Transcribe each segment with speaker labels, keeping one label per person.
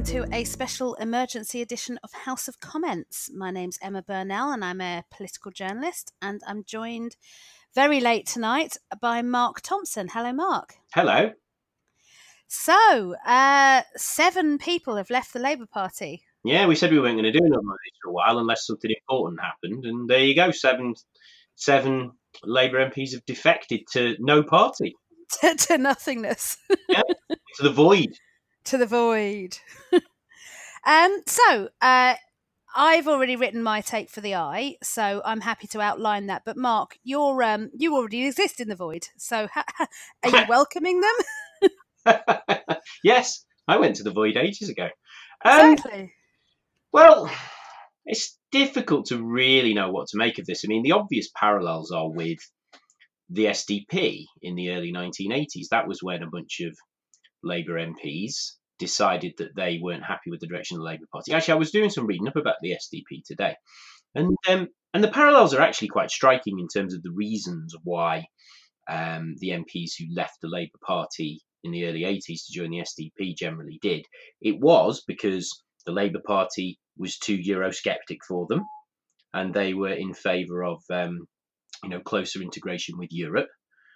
Speaker 1: to a special emergency edition of House of Comments. My name's Emma Burnell and I'm a political journalist, and I'm joined very late tonight by Mark Thompson. Hello, Mark.
Speaker 2: Hello.
Speaker 1: So, 7 people have left the Labour Party.
Speaker 2: Yeah, we said we weren't going to do another one for a while unless something important happened, and there you go. Seven Labour MPs have defected to no party.
Speaker 1: to nothingness.
Speaker 2: Yeah, to the void.
Speaker 1: To the void. So, I've already written my take for the eye, so I'm happy to outline that. But Mark, you already exist in the void, so are you welcoming them?
Speaker 2: Yes, I went to the void ages ago.
Speaker 1: Exactly.
Speaker 2: Well, it's difficult to really know what to make of this. I mean, the obvious parallels are with the SDP in the early 1980s. That was when a bunch of Labour MPs decided that they weren't happy with the direction of the Labour Party. Actually, I was doing some reading up about the SDP today, and the parallels are actually quite striking in terms of the reasons why the MPs who left the Labour Party in the early 80s to join the SDP generally did. It was because the Labour Party was too Eurosceptic for them, and they were in favour of closer integration with Europe.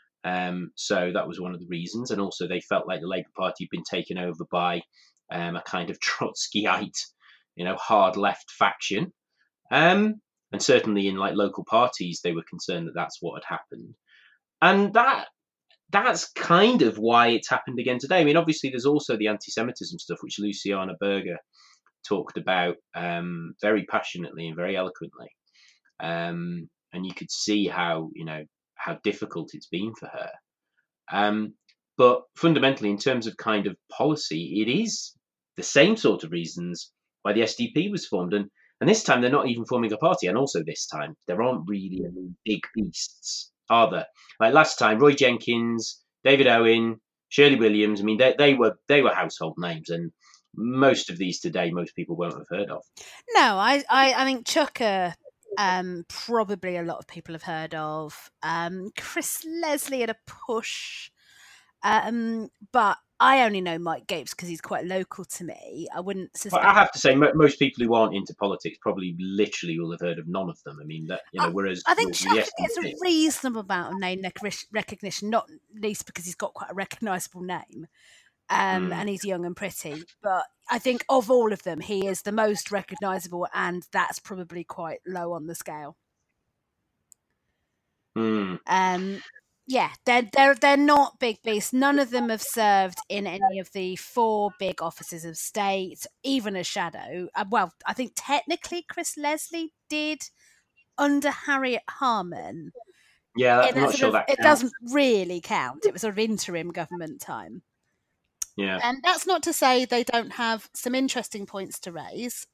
Speaker 2: So that was one of the reasons, and also they felt like the Labour Party had been taken over by a kind of Trotskyite, hard left faction, and certainly in like local parties they were concerned that that's what had happened, and that's kind of why it's happened again today. I mean, obviously there's also the anti-Semitism stuff, which Luciana Berger talked about very passionately and very eloquently, and you could see how difficult it's been for her. But fundamentally, in terms of kind of policy, it is the same sort of reasons why the SDP was formed. And this time they're not even forming a party. And also this time, there aren't really any big beasts, are there? Like last time, Roy Jenkins, David Owen, Shirley Williams, I mean, they were household names. And most of these today, most people won't have heard of.
Speaker 1: No, I think Chuka, probably a lot of people have heard of. Chris Leslie at a push, but I only know Mike Gapes because he's quite local to me. I wouldn't suspect.
Speaker 2: Well, I have to say, most people who aren't into politics probably literally will have heard of none of them. I mean, whereas
Speaker 1: I think Chuka gets a reasonable amount of name recognition, not least because he's got quite a recognisable name. And he's young and pretty, but I think of all of them, he is the most recognisable, and that's probably quite low on the scale. Yeah, they're not big beasts. None of them have served in any of the 4 big offices of state, even as shadow. Well, I think technically Chris Leslie did under Harriet Harman.
Speaker 2: Yeah, I'm not sure that counts.
Speaker 1: It doesn't really count. It was sort of interim government time.
Speaker 2: Yeah.
Speaker 1: And that's not to say they don't have some interesting points to raise.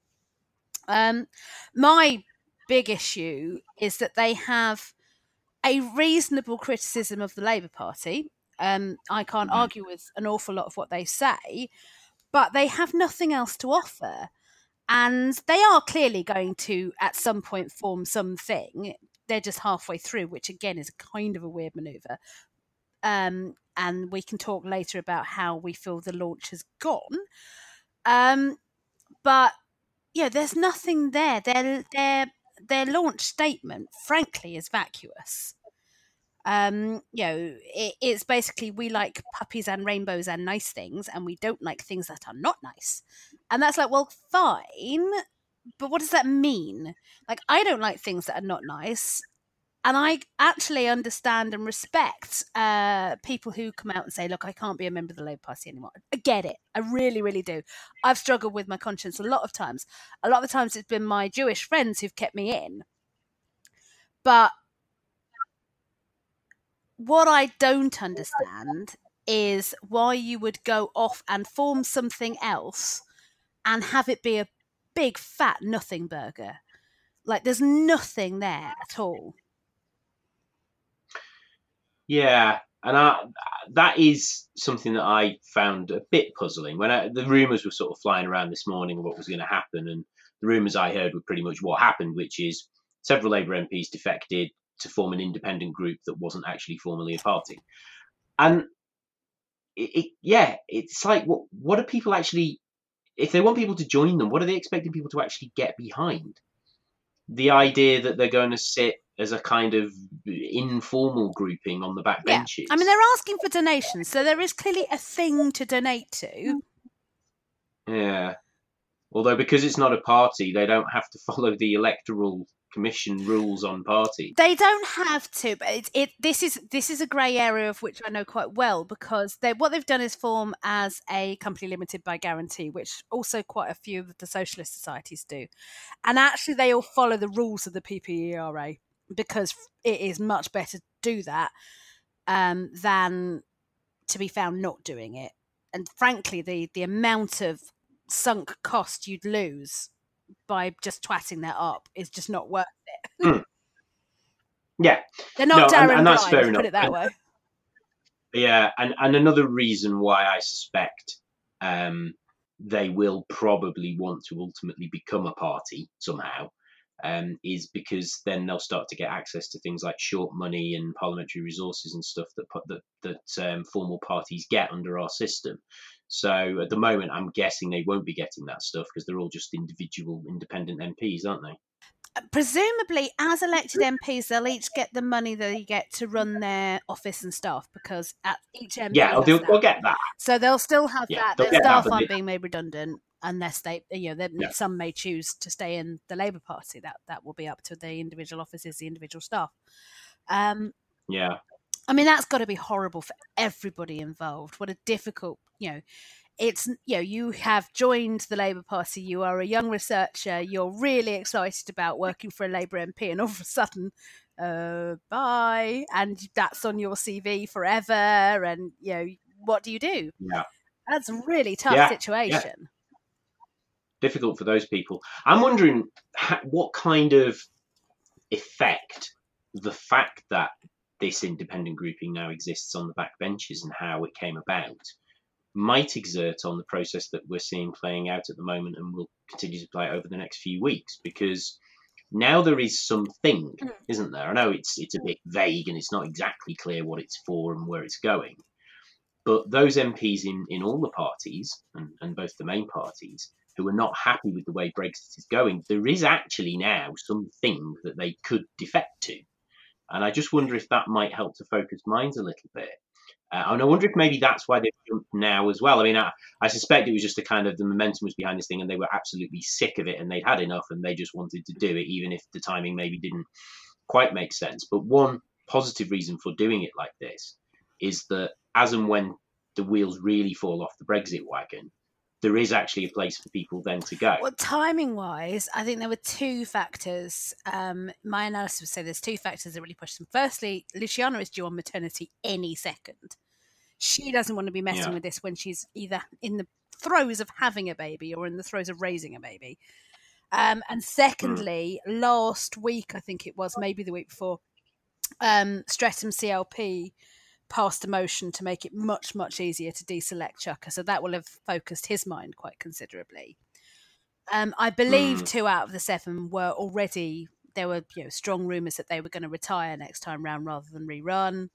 Speaker 1: My big issue is that they have a reasonable criticism of the Labour Party. I can't argue with an awful lot of what they say, but they have nothing else to offer. And they are clearly going to, at some point, form something. They're just halfway through, which again is kind of a weird manoeuvre. And we can talk later about how we feel the launch has gone. But there's nothing there. Their launch statement, frankly, is vacuous. It's basically, we like puppies and rainbows and nice things, and we don't like things that are not nice. And that's like, well, fine, but what does that mean? Like, I don't like things that are not nice. And I actually understand and respect people who come out and say, look, I can't be a member of the Labour Party anymore. I get it. I really, really do. I've struggled with my conscience a lot of times. A lot of the times it's been my Jewish friends who've kept me in. But what I don't understand is why you would go off and form something else and have it be a big, fat nothing burger. Like, there's nothing there at all.
Speaker 2: Yeah, and that is something that I found a bit puzzling. When the rumours were sort of flying around this morning of what was going to happen, and the rumours I heard were pretty much what happened, which is several Labour MPs defected to form an independent group that wasn't actually formally a party. And it's like, what are people actually if they want people to join them, what are they expecting people to actually get behind? The idea that they're going to sit as a kind of informal grouping on the back benches.
Speaker 1: I mean, they're asking for donations, so there is clearly a thing to donate to.
Speaker 2: Yeah. Although because it's not a party, they don't have to follow the Electoral Commission rules on party.
Speaker 1: They don't have to, but this is a grey area of which I know quite well, because what they've done is form as a company limited by guarantee, which also quite a few of the socialist societies do. And actually they all follow the rules of the PPERA, because it is much better to do that than to be found not doing it. And frankly, the amount of sunk cost you'd lose by just twatting that up is just not worth it.
Speaker 2: Yeah,
Speaker 1: they're not Darren
Speaker 2: and that's
Speaker 1: Blind,
Speaker 2: fair enough.
Speaker 1: Put it that way.
Speaker 2: Yeah, and another reason why I suspect they will probably want to ultimately become a party somehow is because then they'll start to get access to things like short money and parliamentary resources and stuff that formal parties get under our system. So at the moment, I'm guessing they won't be getting that stuff because they're all just individual independent MPs, aren't they?
Speaker 1: Presumably, as elected MPs, they'll each get the money they get to run their office and staff, because at each MP
Speaker 2: they'll get that.
Speaker 1: So they'll still have that. Their staff aren't being made redundant unless they, some may choose to stay in the Labour Party. That will be up to the individual offices, the individual staff. I mean, that's got to be horrible for everybody involved. What a difficult, it's, you have joined the Labour Party, you are a young researcher, you're really excited about working for a Labour MP, and all of a sudden, bye, and that's on your CV forever, and, what do you do?
Speaker 2: Yeah.
Speaker 1: That's a really tough situation. Yeah.
Speaker 2: Difficult for those people. I'm wondering what kind of effect the fact that this independent grouping now exists on the backbenches and how it came about might exert on the process that we're seeing playing out at the moment and will continue to play out over the next few weeks, because now there is something, isn't there? I know it's a bit vague and it's not exactly clear what it's for and where it's going, but those MPs in all the parties and both the main parties who are not happy with the way Brexit is going, there is actually now something that they could defect to. And I just wonder if that might help to focus minds a little bit. And I wonder if maybe that's why they've jumped now as well. I mean, I suspect it was just the momentum was behind this thing and they were absolutely sick of it and they'd had enough and they just wanted to do it, even if the timing maybe didn't quite make sense. But one positive reason for doing it like this is that as and when the wheels really fall off the Brexit wagon, there is actually a place for people then to go.
Speaker 1: Well, timing-wise, I think there were two factors. My analysis would say there's two factors that really pushed them. Firstly, Luciana is due on maternity any second. She doesn't want to be messing with this when she's either in the throes of having a baby or in the throes of raising a baby. And secondly, last week, I think it was, maybe the week before, Streatham CLP passed a motion to make it much, much easier to deselect Chuka. So that will have focused his mind quite considerably. I believe 2 out of the 7 were already, there were strong rumours that they were going to retire next time round rather than rerun.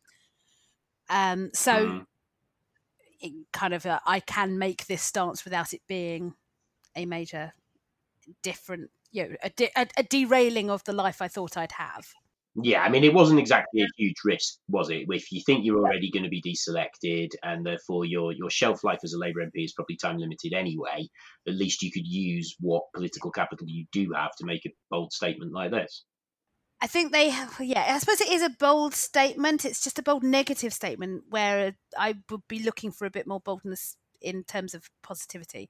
Speaker 1: It kind of, I can make this stance without it being a major different, a derailing of the life I thought I'd have.
Speaker 2: Yeah, I mean, it wasn't exactly a huge risk, was it? If you think you're already going to be deselected and therefore your shelf life as a Labour MP is probably time limited anyway, at least you could use what political capital you do have to make a bold statement like this.
Speaker 1: I think I suppose it is a bold statement. It's just a bold negative statement where I would be looking for a bit more boldness in terms of positivity.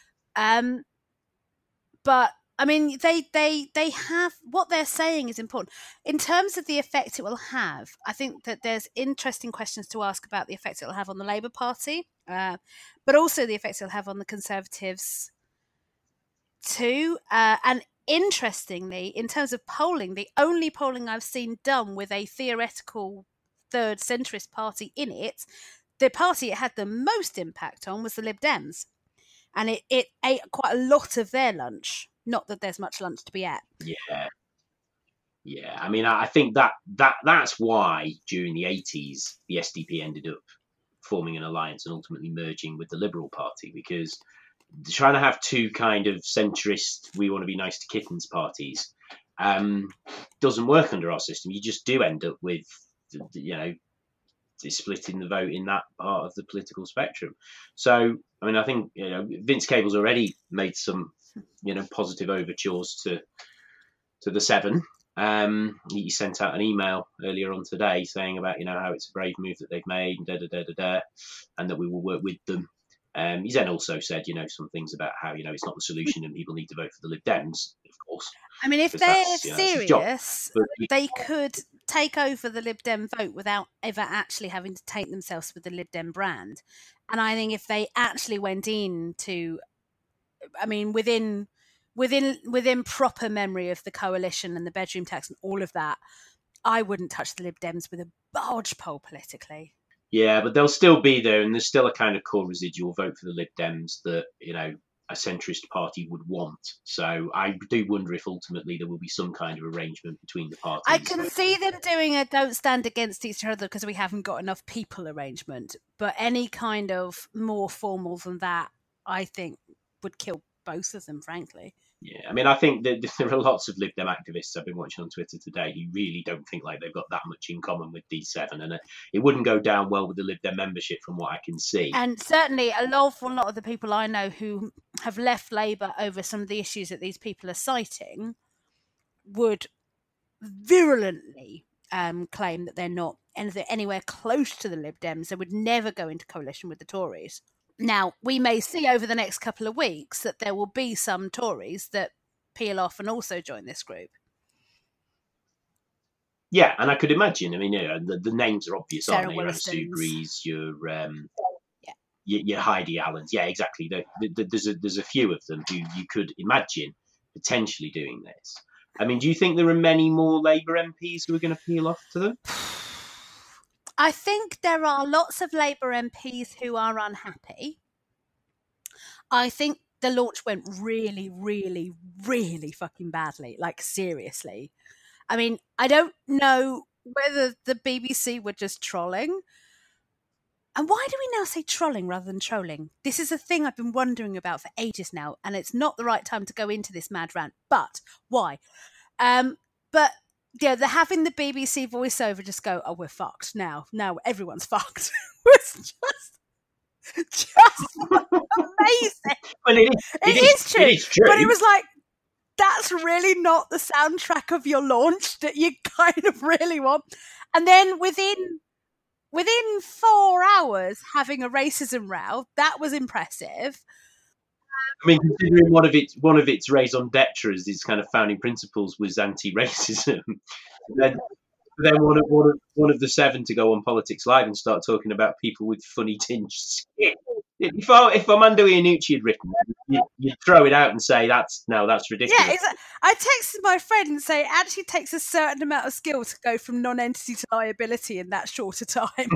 Speaker 1: But I mean, they have, what they're saying is important. In terms of the effect it will have, I think that there's interesting questions to ask about the effect it will have on the Labour Party, but also the effect it will have on the Conservatives too. And interestingly, in terms of polling, the only polling I've seen done with a theoretical third centrist party in it, the party it had the most impact on was the Lib Dems. And it ate quite a lot of their lunch. Not that there's much lunch to be at.
Speaker 2: Yeah. I mean, I think that's why during the 80s the SDP ended up forming an alliance and ultimately merging with the Liberal Party, because trying to have two kind of centrist, we want to be nice to kittens parties doesn't work under our system. You just do end up with, splitting the vote in that part of the political spectrum. So, I mean, I think Vince Cable's already made some positive overtures to the Seven. He sent out an email earlier on today saying about how it's a brave move that they've made, and that we will work with them. He's then also said some things about how it's not the solution and people need to vote for the Lib Dems, of course.
Speaker 1: I mean, if they're serious, they could take over the Lib Dem vote without ever actually having to taint themselves with the Lib Dem brand. And I think if they actually went into, I mean, within proper memory of the coalition and the bedroom tax and all of that, I wouldn't touch the Lib Dems with a barge pole politically.
Speaker 2: Yeah, but they'll still be there, and there's still a kind of core residual vote for the Lib Dems that a centrist party would want. So I do wonder if ultimately there will be some kind of arrangement between the parties.
Speaker 1: I can see them doing a don't stand against each other because we haven't got enough people arrangement. But any kind of more formal than that, I think, would kill both of them, frankly.
Speaker 2: Yeah, I mean, I think that there are lots of Lib Dem activists I've been watching on Twitter today who really don't think like they've got that much in common with D7, and it wouldn't go down well with the Lib Dem membership from what I can see.
Speaker 1: And certainly a lot of the people I know who have left Labour over some of the issues that these people are citing would virulently claim that they're not anywhere close to the Lib Dems. They would never go into coalition with the Tories. Now, we may see over the next couple of weeks that there will be some Tories that peel off and also join this group.
Speaker 2: Yeah, and I could imagine. I mean, the names are obvious,
Speaker 1: Sarah
Speaker 2: aren't they? Your Subrys, your Heidi Allens. Yeah, exactly. There's a few of them who you could imagine potentially doing this. I mean, do you think there are many more Labour MPs who are going to peel off to them?
Speaker 1: I think there are lots of Labour MPs who are unhappy. I think the launch went really, really, really fucking badly. Like, seriously. I mean, I don't know whether the BBC were just trolling. And why do we now say trolling rather than trolling? This is a thing I've been wondering about for ages now, and it's not the right time to go into this mad rant. But why? But yeah, they're having the BBC voiceover just go, "Oh, we're fucked now. Now everyone's fucked." It's just amazing.
Speaker 2: Well, it is true. It is true.
Speaker 1: But it was like, that's really not the soundtrack of your launch that you kind of really want. And then within 4 hours, having a racism row, that was impressive.
Speaker 2: I mean, considering one of its raison d'etre, its kind of founding principles, was anti-racism, then one of the seven to go on Politics Live and start talking about people with funny tinged skin. If Armando Iannucci had written that, you'd throw it out and say that's ridiculous.
Speaker 1: Yeah, exactly. I texted my friend and say it actually takes a certain amount of skill to go from non-entity to liability in that short a time.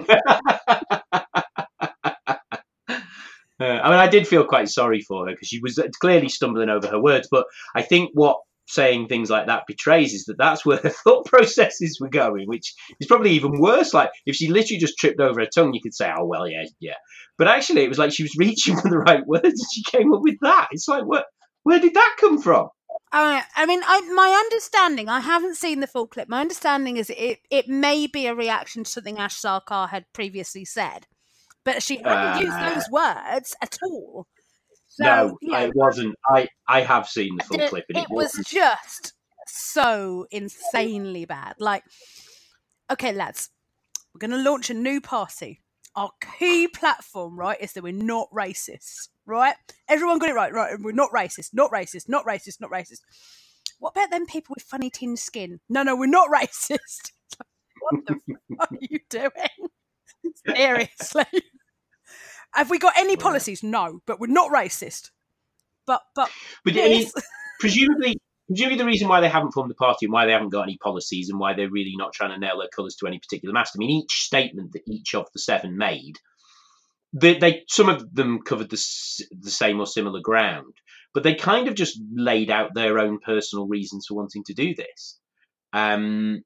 Speaker 2: I mean, I did feel quite sorry for her because she was clearly stumbling over her words. But I think what saying things like that betrays is that that's where her thought processes were going, which is probably even worse. Like, if she literally just tripped over her tongue, you could say, "Oh, well, yeah." But actually, it was like she was reaching for the right words and she came up with that. It's like, where did that come from?
Speaker 1: I mean, my understanding, I haven't seen the full clip. My understanding is it may be a reaction to something Ash Sarkar had previously said. But she hadn't used those words at all. So,
Speaker 2: no, it wasn't. I have seen the full clip. And
Speaker 1: it was just so insanely bad. Like, okay, lads, we're going to launch a new party. Our key platform, right, is that we're not racist, right? Everyone got it right. We're not racist, not racist, not racist, not racist. What about them people with funny tinged skin? No, we're not racist. What the fuck are you doing? Seriously. Have we got any policies? No, but we're not racist. But
Speaker 2: yes. I mean, presumably the reason why they haven't formed the party and why they haven't got any policies and why they're really not trying to nail their colours to any particular mast. I mean, each statement that each of the seven made, they some of them covered the same or similar ground, but they kind of just laid out their own personal reasons for wanting to do this. I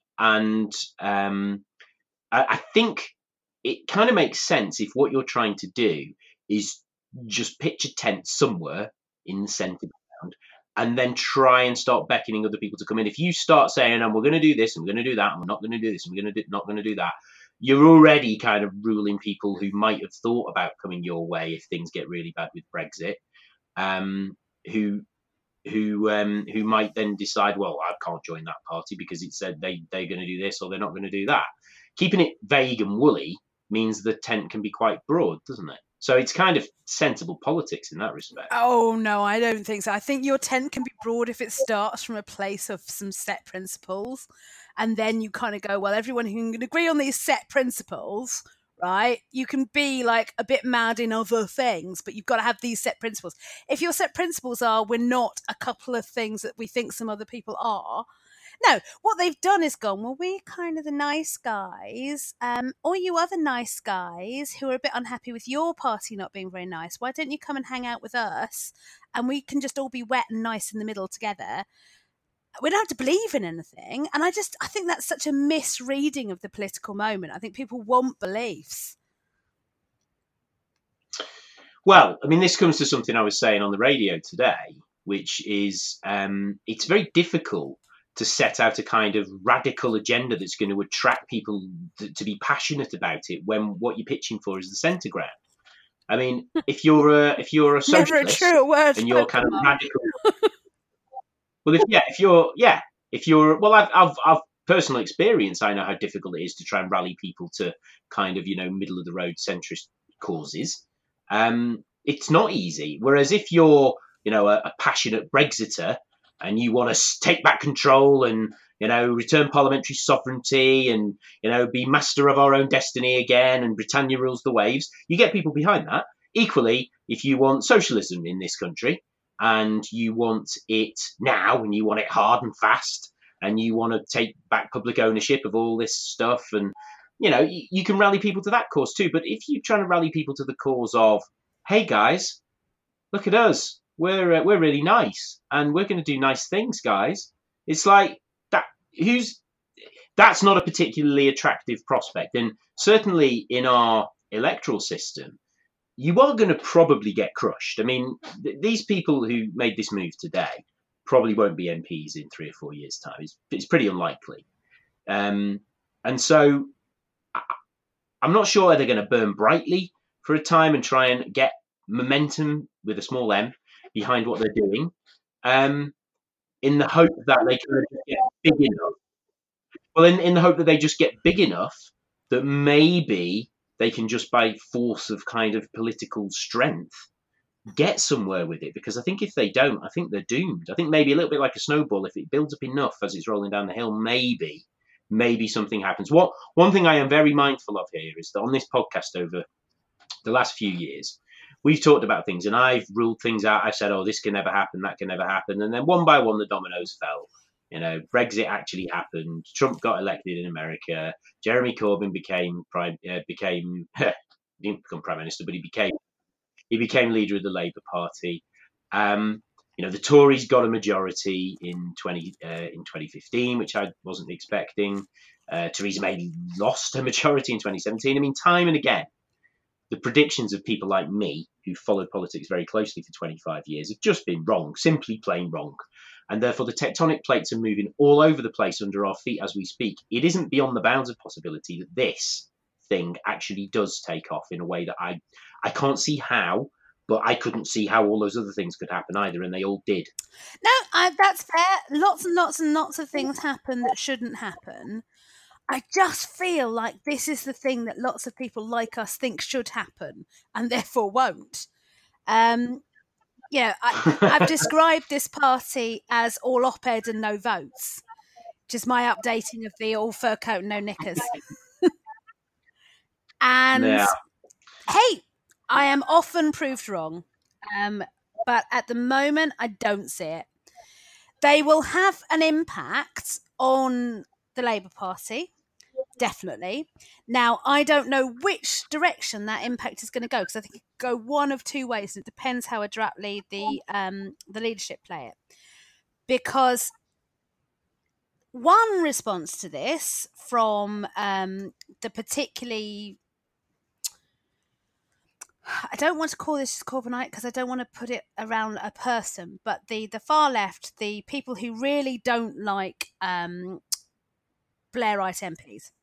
Speaker 2: think it kind of makes sense if what you're trying to do is just pitch a tent somewhere in the centre ground, and then try and start beckoning other people to come in. If you start saying, "And we're going to do this, and we're going to do that, and we're not going to do this, and we're not going to do that," you're already kind of ruling people who might have thought about coming your way if things get really bad with Brexit, who might then decide, well, I can't join that party because it said they're going to do this or they're not going to do that. Keeping it vague and woolly means the tent can be quite broad, doesn't it? So it's kind of sensible politics in that respect.
Speaker 1: Oh, no, I don't think so. I think your tent can be broad if it starts from a place of some set principles. And then you kind of go, well, everyone who can agree on these set principles, right? You can be like a bit mad in other things, but you've got to have these set principles. If your set principles are, we're not a couple of things that we think some other people are. No, what they've done is gone, well, we're kind of the nice guys, or you other nice guys who are a bit unhappy with your party not being very nice. Why don't you come and hang out with us and we can just all be wet and nice in the middle together? We don't have to believe in anything. And I think that's such a misreading of the political moment. I think people want beliefs.
Speaker 2: Well, I mean, this comes to something I was saying on the radio today, which is it's very difficult to set out a kind of radical agenda that's going to attract people to be passionate about it when what you're pitching for is the centre ground. I mean, if you're a socialist
Speaker 1: Never a truer word
Speaker 2: and you're kind of radical, well, if you're well, I've personal experience. I know how difficult it is to try and rally people to kind of middle of the road centrist causes. It's not easy. Whereas if you're a passionate Brexiter and you want to take back control and return parliamentary sovereignty and be master of our own destiny again and Britannia rules the waves, you get people behind that. Equally, if you want socialism in this country and you want it now and you want it hard and fast and you want to take back public ownership of all this stuff, and you can rally people to that cause too. But if you're trying to rally people to the cause of, hey guys, look at us, we're really nice and we're going to do nice things, guys, it's like that. That's not a particularly attractive prospect. And certainly in our electoral system, you are going to probably get crushed. I mean, these people who made this move today probably won't be MPs in 3 or 4 years' time. It's pretty unlikely. And so I'm not sure they're going to burn brightly for a time and try and get momentum with a small m behind what they're doing, in the hope that they can get big enough. Well, in the hope that they just get big enough that maybe they can just by force of kind of political strength get somewhere with it. Because I think if they don't, I think they're doomed. I think maybe a little bit like a snowball, if it builds up enough as it's rolling down the hill, maybe something happens. One thing I am very mindful of here is that on this podcast over the last few years, we've talked about things and I've ruled things out. I said, oh, this can never happen, that can never happen. And then one by one, the dominoes fell. Brexit actually happened. Trump got elected in America. Jeremy Corbyn became he didn't become prime minister, but he became leader of the Labour Party. The Tories got a majority in 2015, which I wasn't expecting. Theresa May lost her majority in 2017. I mean, time and again, the predictions of people like me, who followed politics very closely for 25 years, have just been wrong, simply plain wrong. And therefore, the tectonic plates are moving all over the place under our feet as we speak. It isn't beyond the bounds of possibility that this thing actually does take off in a way that I can't see how, but I couldn't see how all those other things could happen either, and they all did.
Speaker 1: No, that's fair. Lots and lots and lots of things happen that shouldn't happen. I just feel like this is the thing that lots of people like us think should happen and therefore won't. I've described this party as all op-ed and no votes, which is my updating of the all fur coat and no knickers. And hey, I am often proved wrong, but at the moment I don't see it. They will have an impact on the Labour Party, definitely. Now, I don't know which direction that impact is going to go, because I think it could go one of two ways. It depends how adroitly the leadership play it. Because one response to this from the particularly I don't want to call this Corbynite because I don't want to put it around a person, but the far left, the people who really don't like Blairite MPs,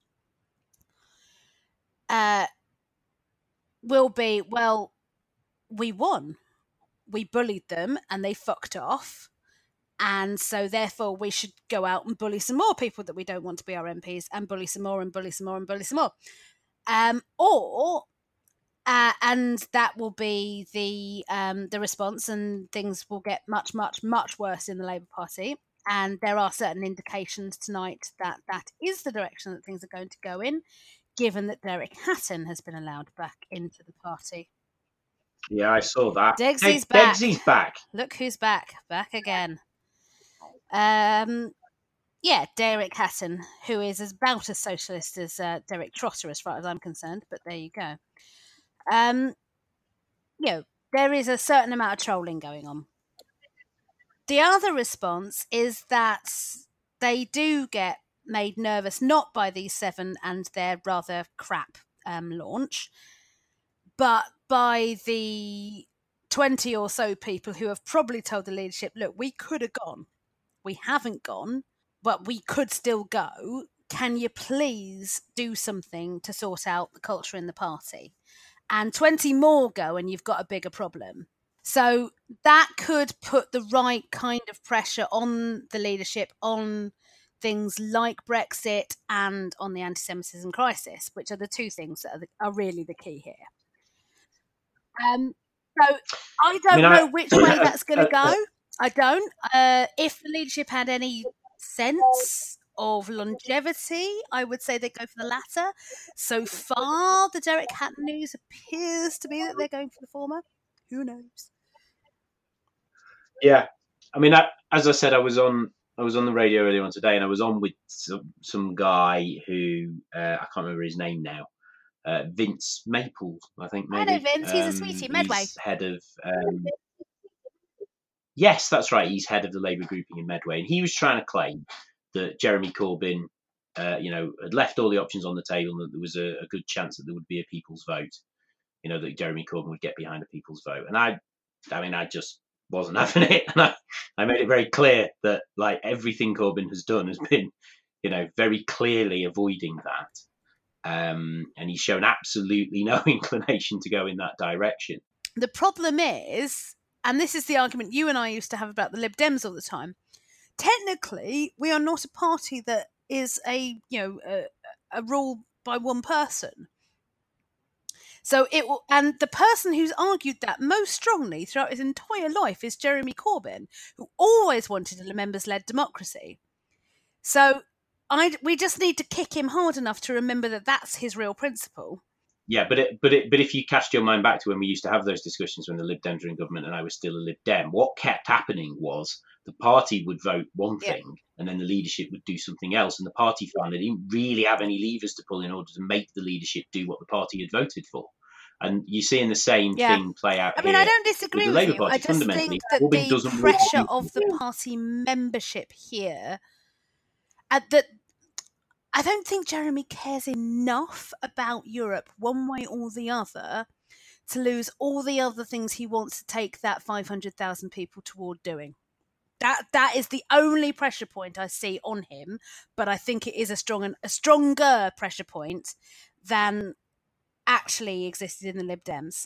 Speaker 1: will be, well, we won. We bullied them and they fucked off. And so therefore we should go out and bully some more people that we don't want to be our MPs, and bully some more and bully some more and bully some more. And that will be the response, and things will get much, much, much worse in the Labour Party. And there are certain indications tonight that that is the direction that things are going to go in, given that Derek Hatton has been allowed back into the party.
Speaker 2: Yeah, I saw that.
Speaker 1: Degsy's back.
Speaker 2: Degsy's back.
Speaker 1: Look who's back. Back again. Yeah, Derek Hatton, who is about as socialist as Derek Trotter, as far as I'm concerned, but there you go. There is a certain amount of trolling going on. The other response is that they do get made nervous, not by these 7 and their rather crap launch, but by the 20 or so people who have probably told the leadership, look, we could have gone. We haven't gone, but we could still go. Can you please do something to sort out the culture in the party? And 20 more go and you've got a bigger problem. So that could put the right kind of pressure on the leadership, on things like Brexit and on the anti-Semitism crisis, which are the two things that are really the key here. So I don't know which way that's going to go. I don't. If the leadership had any sense of longevity, I would say they go for the latter. So far, the Derek Hatton news appears to be that they're going for the former. Who knows?
Speaker 2: Yeah, I mean, as I said, I was on the radio earlier on today, and I was on with some guy who I can't remember his name now. Vince Maple, I think. Maybe.
Speaker 1: I know Vince. He's a sweetie. Medway.
Speaker 2: He's head of. Yes, that's right. He's head of the Labour grouping in Medway, and he was trying to claim that Jeremy Corbyn, had left all the options on the table, and that there was a good chance that there would be a people's vote. That Jeremy Corbyn would get behind a people's vote, and I just wasn't having it, and I made it very clear that like everything Corbyn has done has been, very clearly avoiding that, and he's shown absolutely no inclination to go in that direction.
Speaker 1: The problem is, and this is the argument you and I used to have about the Lib Dems all the time, technically we are not a party that is a rule by one person. So it will, and the person who's argued that most strongly throughout his entire life is Jeremy Corbyn, who always wanted a members-led democracy. So we just need to kick him hard enough to remember that that's his real principle.
Speaker 2: Yeah, but if you cast your mind back to when we used to have those discussions when the Lib Dems were in government and I was still a Lib Dem, what kept happening was the party would vote one thing and then the leadership would do something else, and the party found they didn't really have any levers to pull in order to make the leadership do what the party had voted for. And you're seeing the same thing play out.
Speaker 1: I mean, I don't disagree with you.
Speaker 2: Party.
Speaker 1: I just think that the pressure of the party membership here, that I don't think Jeremy cares enough about Europe one way or the other to lose all the other things he wants to take that 500,000 people toward doing. That is the only pressure point I see on him, but I think it is a stronger pressure point than actually existed in the Lib Dems.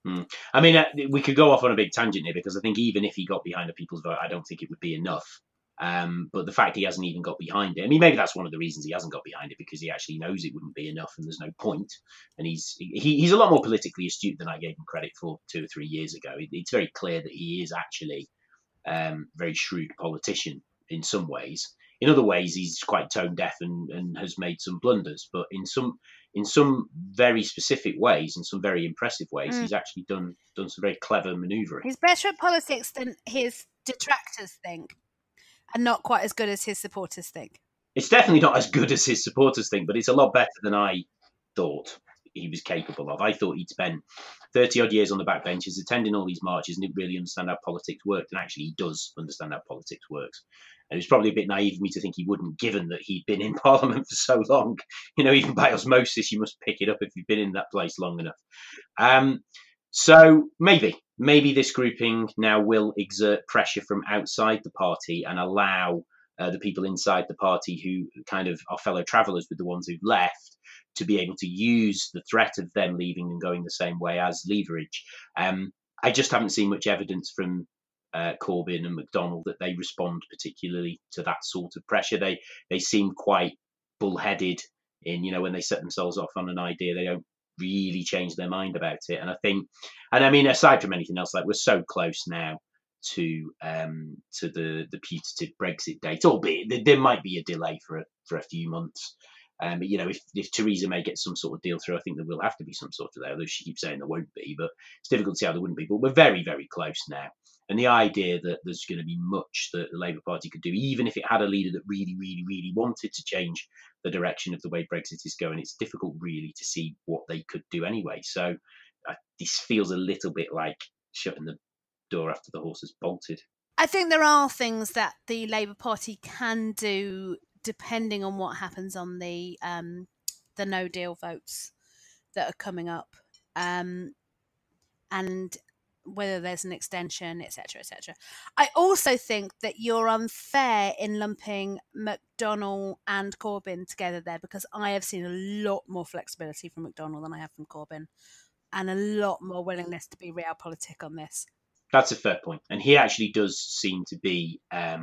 Speaker 2: I mean, we could go off on a big tangent here, because I think even if he got behind the people's vote, I don't think it would be enough. But the fact he hasn't even got behind it, I mean, maybe that's one of the reasons he hasn't got behind it, because he actually knows it wouldn't be enough and there's no point. And he's a lot more politically astute than I gave him credit for 2 or 3 years ago. It's very clear that he is actually a very shrewd politician in some ways. In other ways, he's quite tone deaf and has made some blunders. But in some very specific ways and some very impressive ways, he's actually done some very clever manoeuvring.
Speaker 1: He's better at politics than his detractors think, and not quite as good as his supporters think.
Speaker 2: It's definitely not as good as his supporters think, but it's a lot better than I thought he was capable of. I thought he'd spent 30-odd years on the backbenches, attending all these marches, and didn't really understand how politics worked. And actually, he does understand how politics works. And it was probably a bit naive of me to think he wouldn't, given that he'd been in Parliament for so long. Even by osmosis, you must pick it up if you've been in that place long enough. So maybe this grouping now will exert pressure from outside the party and allow the people inside the party who kind of are fellow travellers with the ones who've left to be able to use the threat of them leaving and going the same way as leverage. I just haven't seen much evidence from Corbyn and McDonnell that they respond particularly to that sort of pressure. They seem quite bullheaded in, when they set themselves off on an idea, they don't really change their mind about it. And I mean, aside from anything else, like we're so close now to the putative Brexit date, albeit there might be a delay for a few months. But if Theresa May gets some sort of deal through, I think there will have to be some sort of there, although she keeps saying there won't be. But it's difficult to see how there wouldn't be. But we're very, very close now. And the idea that there's going to be much that the Labour Party could do, even if it had a leader that really, really, really wanted to change the direction of the way Brexit is going, it's difficult really to see what they could do anyway. So this feels a little bit like shutting the door after the horse has bolted.
Speaker 1: I think there are things that the Labour Party can do depending on what happens on the no deal votes that are coming up, and whether there's an extension, etc., etc. I also think that you're unfair in lumping McDonnell and Corbyn together there, because I have seen a lot more flexibility from McDonnell than I have from Corbyn, and a lot more willingness to be realpolitik on this.
Speaker 2: That's a fair point. And he actually does seem to be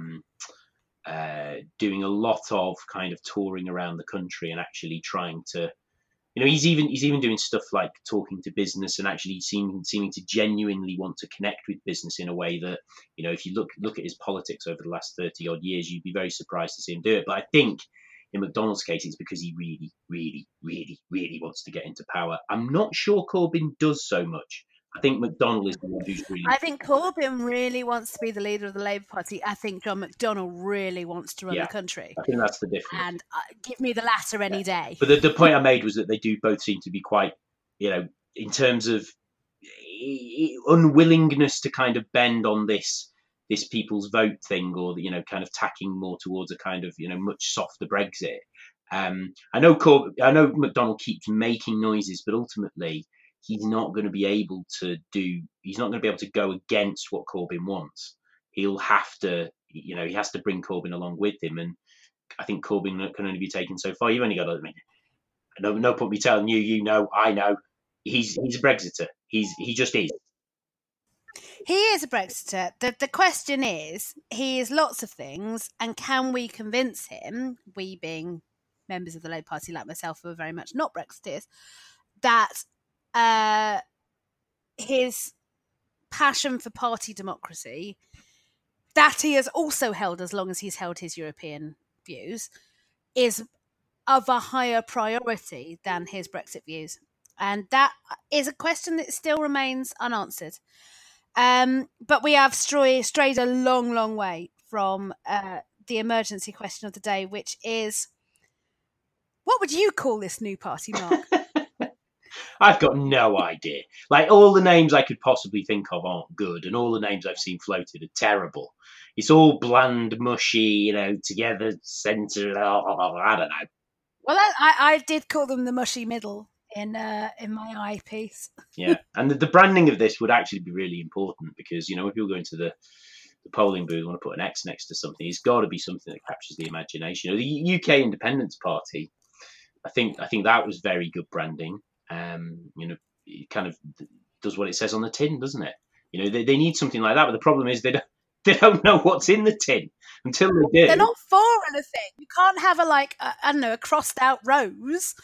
Speaker 2: doing a lot of kind of touring around the country and actually trying to, he's even doing stuff like talking to business and actually seeming to genuinely want to connect with business in a way that, if you look at his politics over the last 30 odd years, you'd be very surprised to see him do it. But I think in McDonnell's case, it's because he really, really, really, really wants to get into power. I'm not sure Corbyn does so much. I think McDonnell is the one who's really...
Speaker 1: I think Corbyn really wants to be the leader of the Labour Party. I think John McDonnell really wants to run the country.
Speaker 2: I think that's the difference.
Speaker 1: And give me the latter any day.
Speaker 2: But the point I made was that they do both seem to be quite, in terms of unwillingness to kind of bend on this people's vote thing, or, kind of tacking more towards a kind of, much softer Brexit. I know McDonnell keeps making noises, but ultimately... he's not going to be able to go against what Corbyn wants. He'll have to, he has to bring Corbyn along with him. And I think Corbyn can only be taken so far. You've only got to admit, no point me telling you, I know. He's a Brexiter. He just is.
Speaker 1: He is a Brexiter. The question is, he is lots of things, and can we convince him, we being members of the Labour Party like myself who are very much not Brexiteers, that his passion for party democracy, that he has also held as long as he's held his European views, is of a higher priority than his Brexit views. And that is a question that still remains unanswered. But we have strayed a long, long way from the emergency question of the day, which is, what would you call this new party, Mark?
Speaker 2: I've got no idea. Like, all the names I could possibly think of aren't good, and all the names I've seen floated are terrible. It's all bland, mushy, together, centre. I don't know.
Speaker 1: Well, I did call them the mushy middle in my eye piece.
Speaker 2: Yeah, and the branding of this would actually be really important, because when people go into the polling booth and want to put an X next to something, it's got to be something that captures the imagination. The UK Independence Party, I think that was very good branding. It kind of does what it says on the tin, doesn't it? They need something like that, but the problem is they don't know what's in the tin until they do.
Speaker 1: They're not for anything. You can't have a crossed out rose.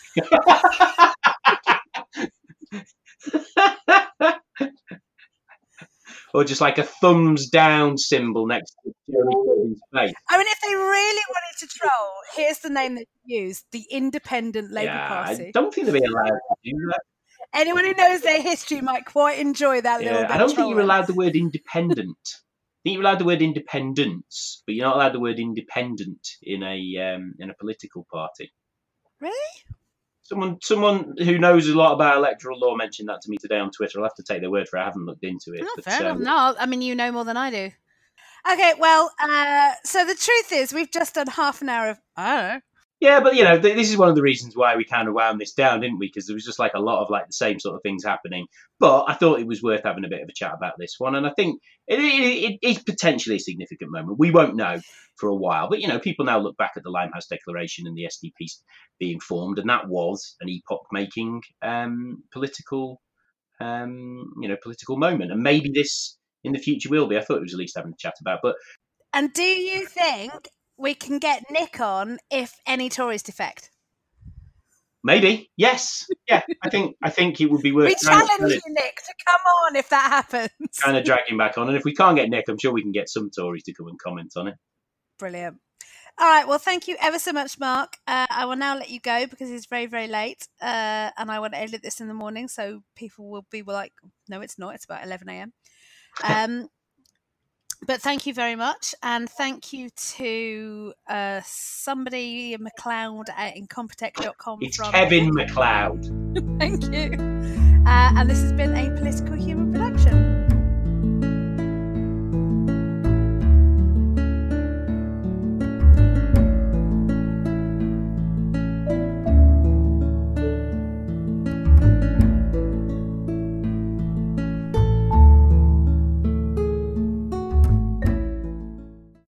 Speaker 2: Or just like a thumbs down symbol next to Jeremy Corbyn's face.
Speaker 1: I mean, if they really wanted to troll, here's the name they use: the Independent Labour Party.
Speaker 2: I don't think they'd be allowed to do that.
Speaker 1: Anyone who knows their history might quite enjoy that little bit.
Speaker 2: I don't think you're allowed the word independent. I think you're allowed the word independence, but you're not allowed the word independent in a political party.
Speaker 1: Really?
Speaker 2: Someone who knows a lot about electoral law mentioned that to me today on Twitter. I'll have to take their word for it. I haven't looked into it.
Speaker 1: Oh, fair enough. No, I mean, you know more than I do. Okay, well, so the truth is we've just done half an hour of, I don't know,
Speaker 2: Yeah, but this is one of the reasons why we kind of wound this down, didn't we? Because there was just like a lot of like the same sort of things happening. But I thought it was worth having a bit of a chat about this one, and I think it is potentially a significant moment. We won't know for a while, but people now look back at the Limehouse Declaration and the SDP being formed, and that was an epoch-making political moment, and maybe this in the future will be. I thought it was at least having a chat about, but.
Speaker 1: And do you think we can get Nick on if any Tories defect?
Speaker 2: Maybe, yes. Yeah, I think it would be worth.
Speaker 1: We challenge you, Nick, to come on if that happens.
Speaker 2: Kind of drag him back on, and if we can't get Nick, I'm sure we can get some Tories to come and comment on it.
Speaker 1: Brilliant. All right, well, thank you ever so much, Mark. I will now let you go because it's very, very late, and I want to edit this in the morning, so people will be like, no, it's not. It's about 11 a.m. But thank you very much, and thank you to somebody McLeod at Incompetech.com.
Speaker 2: It's Kevin McLeod.
Speaker 1: Thank you. And this has been a Political Humour production.